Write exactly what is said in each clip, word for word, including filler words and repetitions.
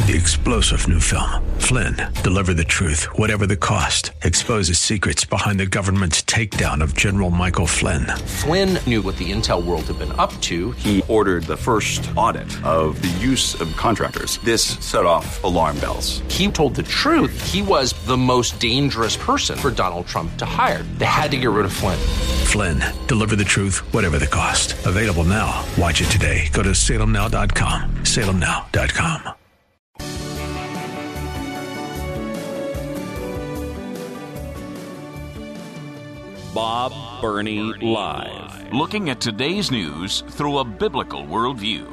The explosive new film, Flynn, deliver the truth, whatever the cost, exposes secrets behind the government's takedown of General Michael Flynn. Flynn knew what the intel world had been up to. He ordered the first audit of the use of contractors. This set off alarm bells. He told the truth. He was the most dangerous person for Donald Trump to hire. They had to get rid of Flynn. Flynn, deliver the truth, whatever the cost. Available now. Watch it today. Go to salem now dot com. salem now dot com. Bob Burney Live. Looking at today's news through a biblical worldview.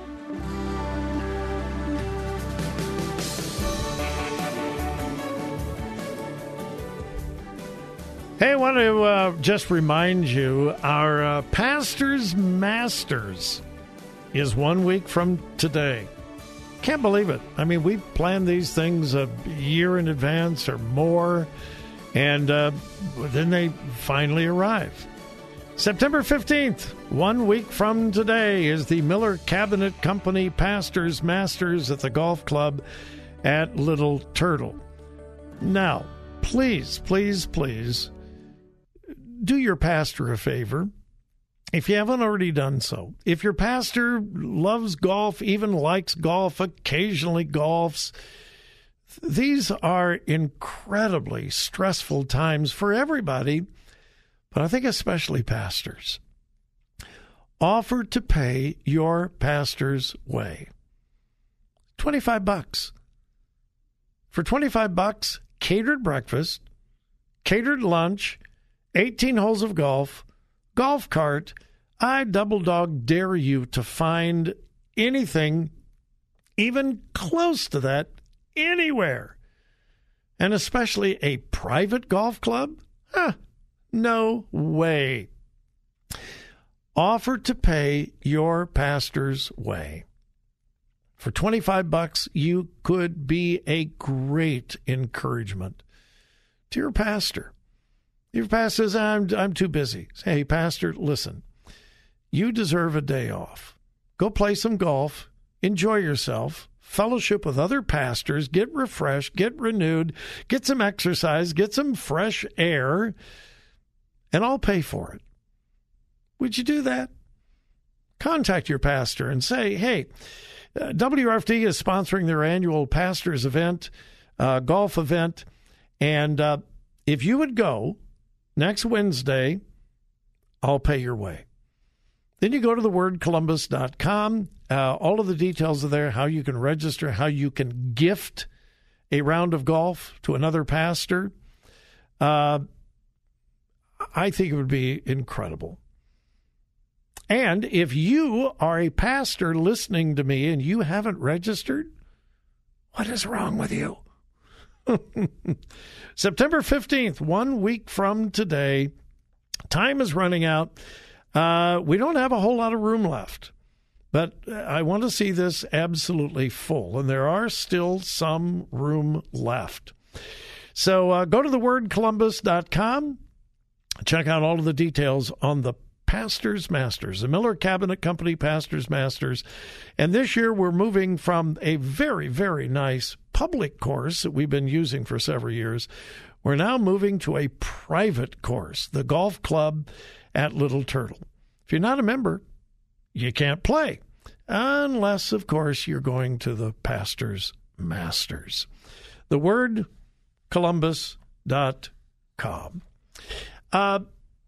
Hey, I want to uh, just remind you, our uh, Pastor's Masters is one week from today. Can't believe it. I mean, we plan these things a year in advance or more, and uh, then they finally arrive. September fifteenth, one week from today, is the Miller Cabinet Company Pastor's Masters at the Golf Club at Little Turtle. Now, please, please, please, do your pastor a favor, if you haven't already done so. If your pastor loves golf, even likes golf, occasionally golfs, these are incredibly stressful times for everybody, but I think especially pastors. Offer to pay your pastor's way. twenty-five bucks. For twenty-five bucks, catered breakfast, catered lunch, eighteen holes of golf, golf cart. I double dog dare you to find anything even close to that anywhere. And especially a private golf club? Huh, no way. Offer to pay your pastor's way. For twenty-five bucks, you could be a great encouragement to your pastor. Your pastor says, I'm, I'm too busy. Say, hey, pastor, listen, you deserve a day off. Go play some golf, enjoy yourself, fellowship with other pastors, get refreshed, get renewed, get some exercise, get some fresh air, and I'll pay for it. Would you do that? Contact your pastor and say, hey, uh, W R F D is sponsoring their annual pastors event, uh, golf event, and uh, if you would go next Wednesday, I'll pay your way. Then you go to the word columbus dot com. Uh, all of the details are there, how you can register, how you can gift a round of golf to another pastor. Uh, I think it would be incredible. And if you are a pastor listening to me and you haven't registered, what is wrong with you? September fifteenth, one week from today. Time is running out. Uh, we don't have a whole lot of room left, but I want to see this absolutely full, and there are still some room left. So uh, go to the word columbus dot com. Check out all of the details on the Pastor's Masters, the Miller Cabinet Company Pastor's Masters. And this year we're moving from a very, very nice public course that we've been using for several years. We're now moving to a private course, the Golf Club at Little Turtle. If you're not a member, you can't play, unless, of course, you're going to the Pastor's Masters. The word columbus dot com. Uh,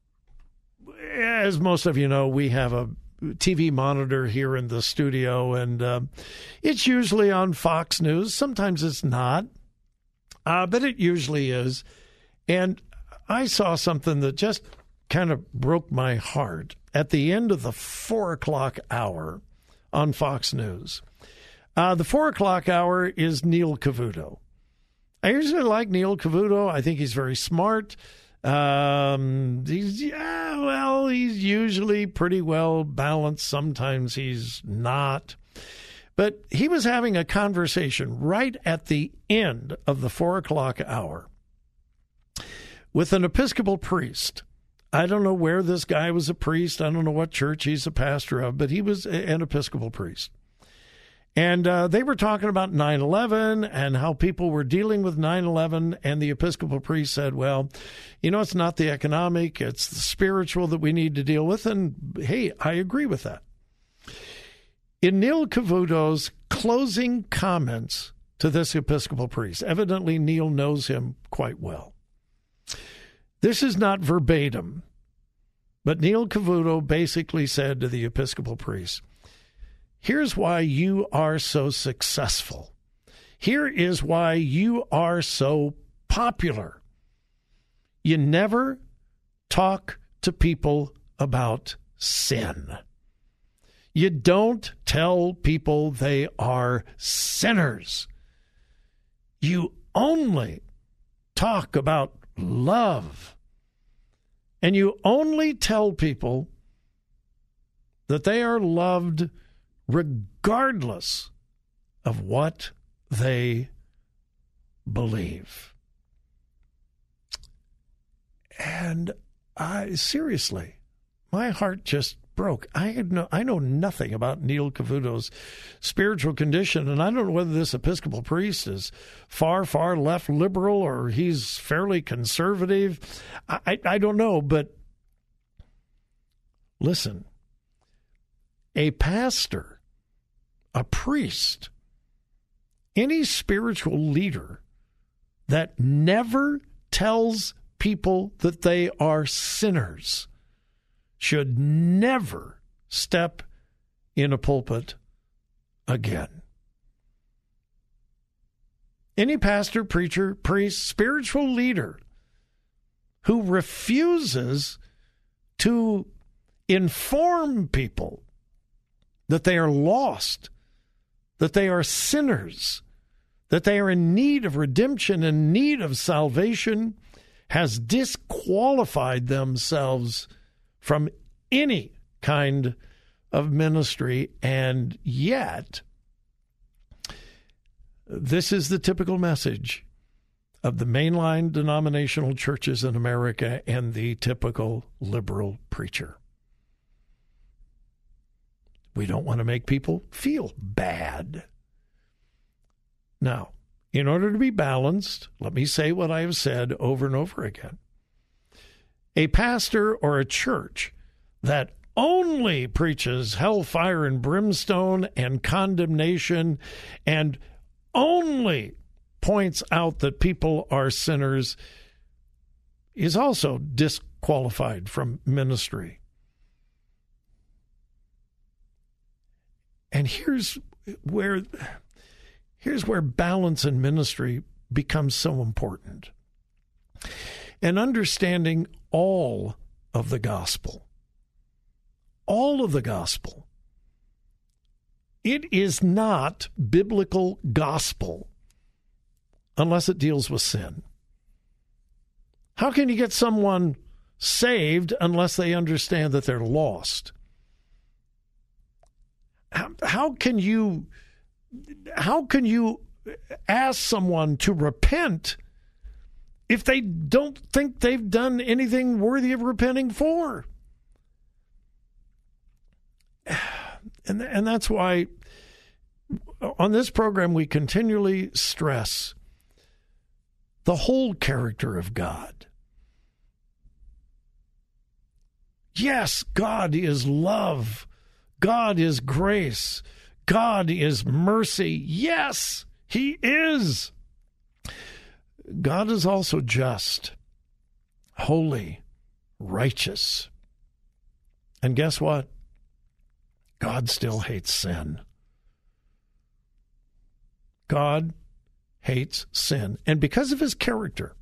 as most of you know, we have a T V monitor here in the studio, and uh, it's usually on Fox News. Sometimes it's not, uh, but it usually is. And I saw something that just kind of broke my heart at the end of the four o'clock hour on Fox News. Uh, the four o'clock hour is Neil Cavuto. I usually like Neil Cavuto. I think he's very smart. Um, he's, yeah, well, he's usually pretty well balanced. Sometimes he's not. But he was having a conversation right at the end of the four o'clock hour with an Episcopal priest. I don't know where this guy was a priest. I don't know what church he's a pastor of, but he was an Episcopal priest. And uh, they were talking about nine eleven and how people were dealing with nine eleven, and the Episcopal priest said, well, you know, it's not the economic, it's the spiritual that we need to deal with. And, hey, I agree with that. In Neil Cavuto's closing comments to this Episcopal priest, evidently Neil knows him quite well. This is not verbatim, but Neil Cavuto basically said to the Episcopal priest, here's why you are so successful. Here is why you are so popular. You never talk to people about sin. You don't tell people they are sinners. You only talk about love. And you only tell people that they are loved regardless of what they believe. And I seriously, my heart just broke. I had no, I know nothing about Neil Cavuto's spiritual condition, and I don't know whether this Episcopal priest is far, far left liberal or he's fairly conservative. I, I, I don't know, but listen, a pastor, a priest, any spiritual leader that never tells people that they are sinners should never step in a pulpit again. Any pastor, preacher, priest, spiritual leader who refuses to inform people that they are lost, that they are sinners, that they are in need of redemption and need of salvation, has disqualified themselves from any kind of ministry. And yet, this is the typical message of the mainline denominational churches in America and the typical liberal preacher. We don't want to make people feel bad. Now, in order to be balanced, let me say what I have said over and over again. A pastor or a church that only preaches hellfire and brimstone and condemnation and only points out that people are sinners is also disqualified from ministry. And here's where here's where balance in ministry becomes so important. And understanding all of the gospel. All of the gospel. It is not biblical gospel unless it deals with sin. How can you get someone saved unless they understand that they're lost? How, how can you how can you ask someone to repent if they don't think they've done anything worthy of repenting for? And, and that's why on this program we continually stress the whole character of God. Yes, God is love. God is grace. God is mercy. Yes, He is. God is also just, holy, righteous. And guess what? God still hates sin. God hates sin. And because of His character,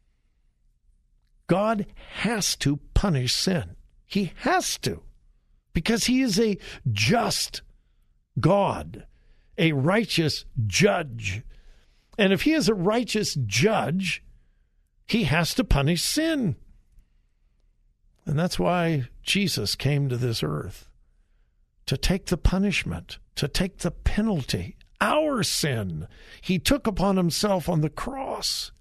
God has to punish sin. He has to. Because He is a just God, a righteous judge. And if He is a righteous judge, He has to punish sin. And that's why Jesus came to this earth, to take the punishment, to take the penalty, our sin. He took upon Himself on the cross.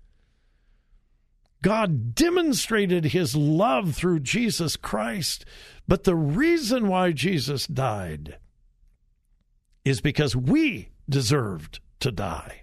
God demonstrated His love through Jesus Christ. But the reason why Jesus died is because we deserved to die.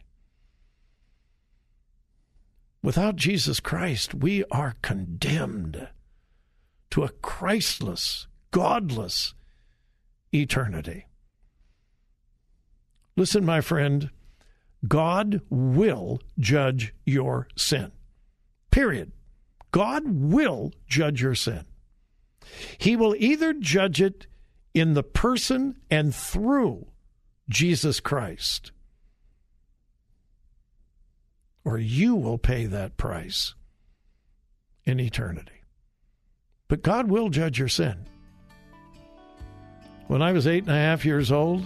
Without Jesus Christ, we are condemned to a Christless, godless eternity. Listen, my friend, God will judge your sin. Period. God will judge your sin. He will either judge it in the person and through Jesus Christ, or you will pay that price in eternity. But God will judge your sin. When I was eight and a half years old,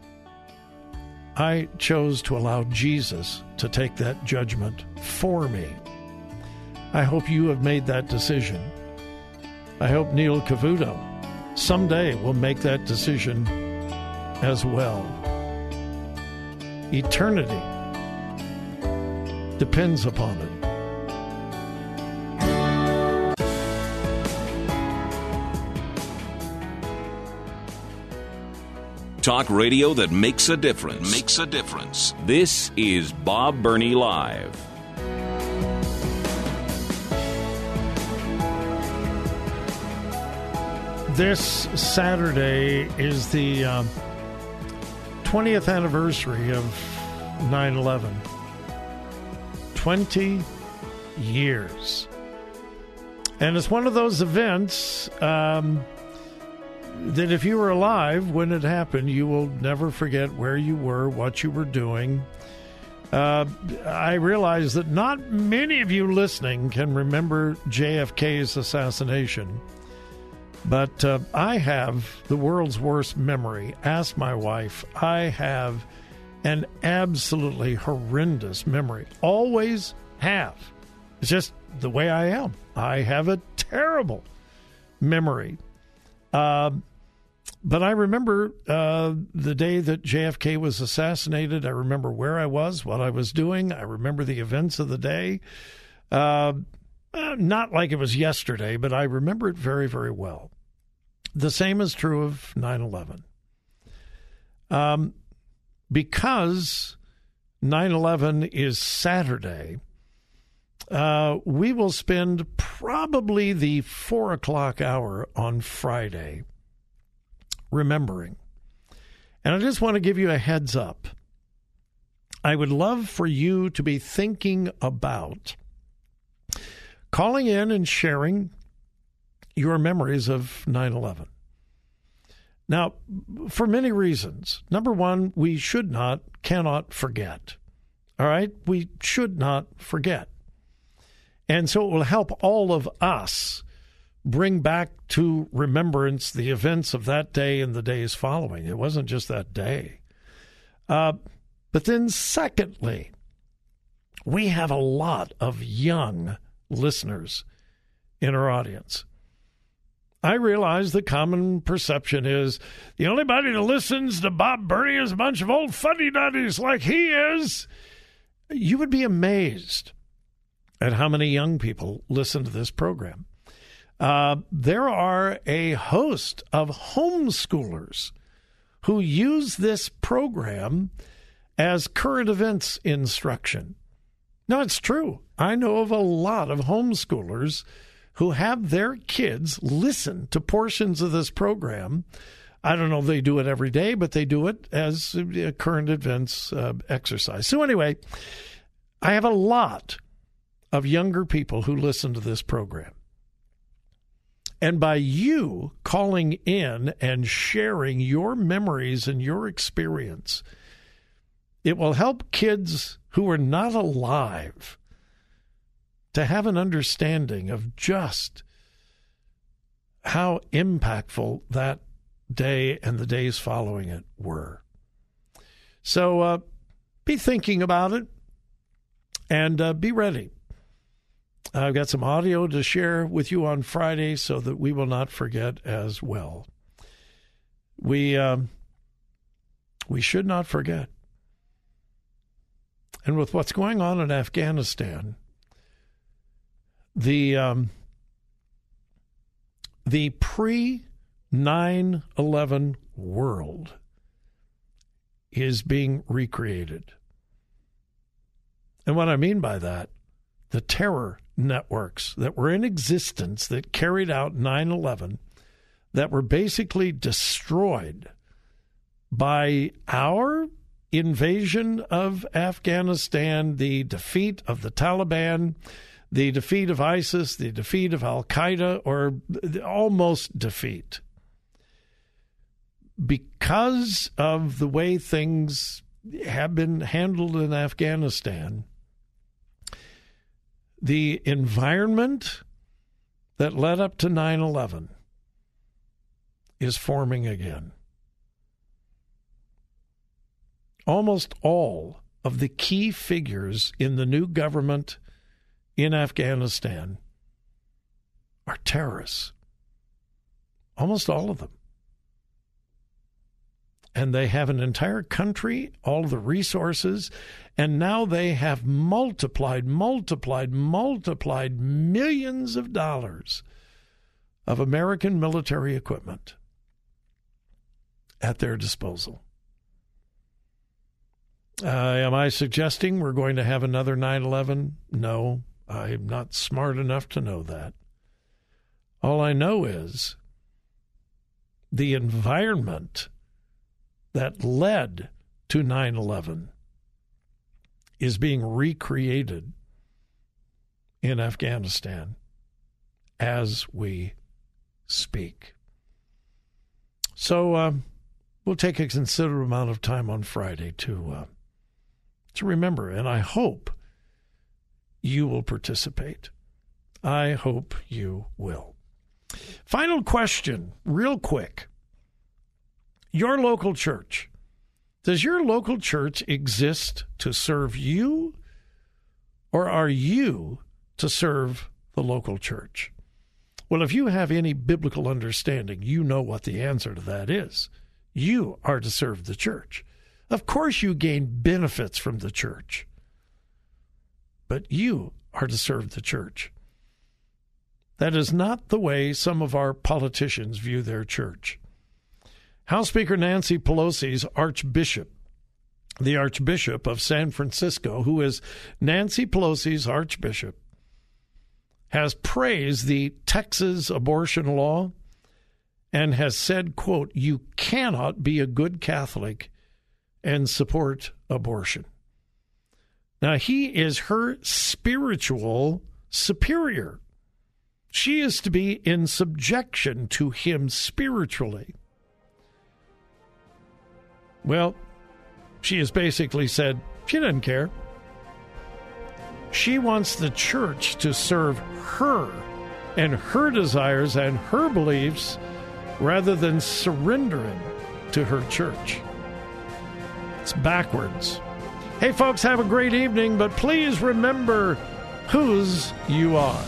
I chose to allow Jesus to take that judgment for me. I hope you have made that decision. I hope Neil Cavuto someday will make that decision as well. Eternity depends upon it. Talk radio that makes a difference. Makes a difference. This is Bob Burney Live. This Saturday is the uh, twentieth anniversary of nine eleven. twenty years. And it's one of those events um, that if you were alive when it happened, you will never forget where you were, what you were doing. Uh, I realize that not many of you listening can remember J F K's assassination, but uh, I have the world's worst memory. Ask my wife. I have an absolutely horrendous memory. Always have. It's just the way I am. I have a terrible memory. Uh, but I remember uh, the day that J F K was assassinated. I remember where I was, what I was doing. I remember the events of the day. Uh, not like it was yesterday, but I remember it very, very well. The same is true of nine eleven. Um, because nine eleven is Saturday, uh, we will spend probably the four o'clock hour on Friday remembering. And I just want to give you a heads up. I would love for you to be thinking about calling in and sharing your memories of nine eleven. Now, for many reasons. Number one, we should not, cannot forget. All right? We should not forget. And so it will help all of us bring back to remembrance the events of that day and the days following. It wasn't just that day. Uh, but then secondly, we have a lot of young listeners in our audience. I realize the common perception is the only body that listens to Bob Burney is a bunch of old fuddy-duddies like he is. You would be amazed at how many young people listen to this program. Uh, there are a host of homeschoolers who use this program as current events instruction. No, it's true. I know of a lot of homeschoolers who have their kids listen to portions of this program. I don't know if they do it every day, but they do it as a current events uh, exercise. So anyway, I have a lot of younger people who listen to this program. And by you calling in and sharing your memories and your experience, it will help kids who are not alive to have an understanding of just how impactful that day and the days following it were. So uh, be thinking about it and uh, be ready. I've got some audio to share with you on Friday so that we will not forget as well. We um, we should not forget. And with what's going on in Afghanistan, the um, the pre nine eleven world is being recreated. And what I mean by that, the terror networks that were in existence that carried out nine eleven, that were basically destroyed by our invasion of Afghanistan, the defeat of the Taliban, the defeat of ISIS, the defeat of Al-Qaeda, or almost defeat. Because of the way things have been handled in Afghanistan, the environment that led up to nine eleven is forming again. Almost all of the key figures in the new government in Afghanistan are terrorists. Almost all of them. And they have an entire country, all the resources, and now they have multiplied, multiplied, multiplied millions of dollars of American military equipment at their disposal. Uh, am I suggesting we're going to have another nine eleven? No, I'm not smart enough to know that. All I know is the environment that led to nine eleven is being recreated in Afghanistan as we speak. So uh, we'll take a considerable amount of time on Friday to uh, to remember, and I hope you will participate. I hope you will. Final question, real quick. Your local church. Does your local church exist to serve you, or are you to serve the local church? Well, if you have any biblical understanding, you know what the answer to that is. You are to serve the church. Of course you gain benefits from the church, but you are to serve the church. That is not the way some of our politicians view their church. House Speaker Nancy Pelosi's Archbishop, the Archbishop of San Francisco, who is Nancy Pelosi's Archbishop, has praised the Texas abortion law and has said, quote, "You cannot be a good Catholic and support abortion." Now, he is her spiritual superior. She is to be in subjection to him spiritually. Well, she has basically said she doesn't care. She wants the church to serve her and her desires and her beliefs rather than surrendering to her church. It's backwards. Hey, folks, have a great evening, but please remember whose you are.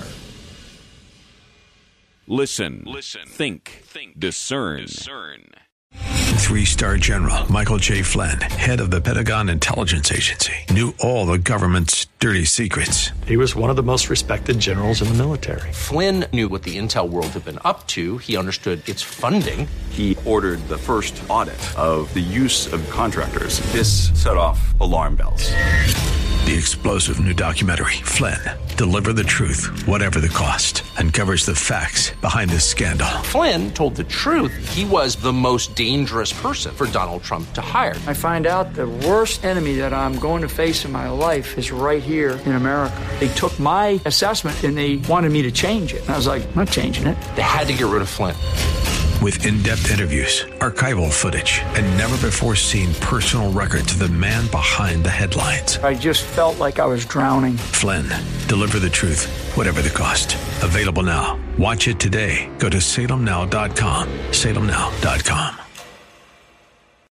Listen, Listen. Think, Think. Discern. Discern. Three-star General Michael J. Flynn, head of the Pentagon Intelligence Agency, knew all the government's dirty secrets. He was one of the most respected generals in the military. Flynn knew what the intel world had been up to. He understood its funding. He ordered the first audit of the use of contractors. This set off alarm bells. The explosive new documentary, Flynn, Deliver the Truth, Whatever the Cost, uncovers the facts behind this scandal. Flynn told the truth. He was the most dangerous person for Donald Trump to hire. I find out the worst enemy that I'm going to face in my life is right here in America. They took my assessment and they wanted me to change it. And I was like, I'm not changing it. They had to get rid of Flynn. With in-depth interviews, archival footage, and never-before-seen personal records of the man behind the headlines. I just felt like I was drowning. Flynn, Deliver the Truth, Whatever the Cost. Available now. Watch it today. Go to salem now dot com. salem now dot com.